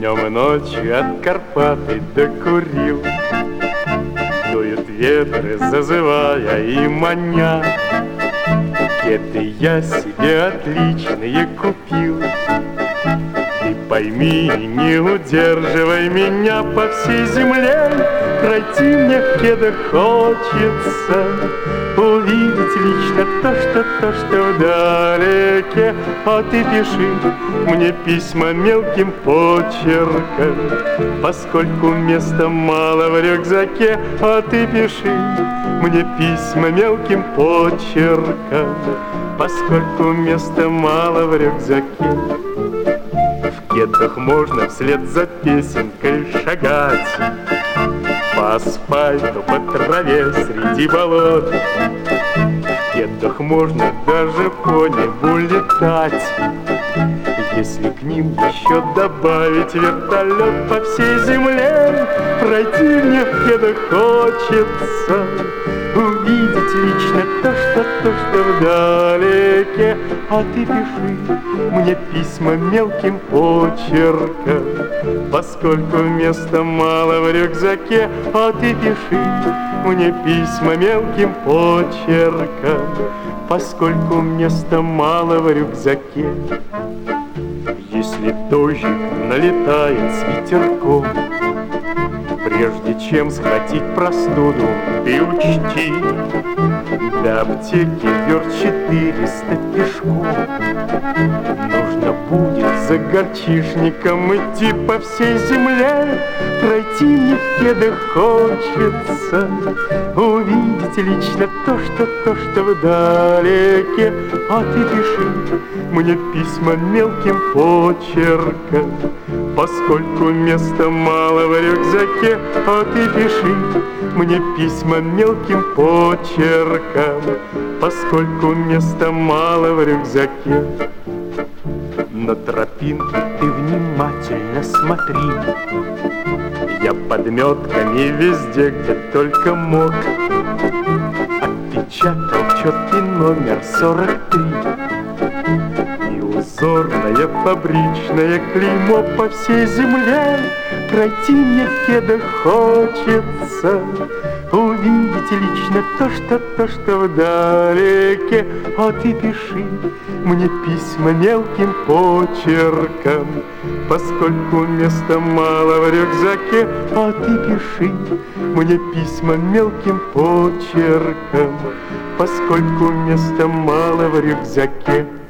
Днем и ночью от Карпаты докурил. Дуют ветры, зазывая и маня. Кеды я себе отличные купил. Ты пойми, не удерживай меня по всей земле. Пройти мне в кедах хочется, увидеть лично то, что вдалеке. А ты пиши мне письма мелким почерком, поскольку места мало в рюкзаке. А ты пиши мне письма мелким почерком, поскольку места мало в рюкзаке. В кедах можно вслед за песенкой шагать по асфальту, по траве среди болот. В кедах можно даже по небу летать, если к ним еще добавить вертолет. По всей земле пройти мне в кедах хочется, увидеть лично то, что вдалеке. А ты пиши мне письма мелким почерком, поскольку места мало в рюкзаке. А ты пиши мне письма мелким почерком, поскольку места мало в рюкзаке. Если дождик налетает с ветерком, прежде чем схватить простуду, ты учти, до аптеки верст 400 пешком. Нужно будет за горчишником идти по всей земле. Пройти мне в кедах хочется, увидеть лично то, что вдалеке. А ты пиши мне письма мелким почерком, поскольку места мало в рюкзаке. А ты пиши мне письма мелким почерком, поскольку места мало в рюкзаке. На тропинке ты внимательно смотри, я подметками везде, где только мог, отпечатал четкий номер 43 и узорное фабричное клеймо. По всей земле пройти мне в кедах хочется, увидеть лично то, что вдалеке. А ты пиши мне письма мелким почерком, поскольку места мало в рюкзаке. А ты пиши мне письма мелким почерком, поскольку места мало в рюкзаке.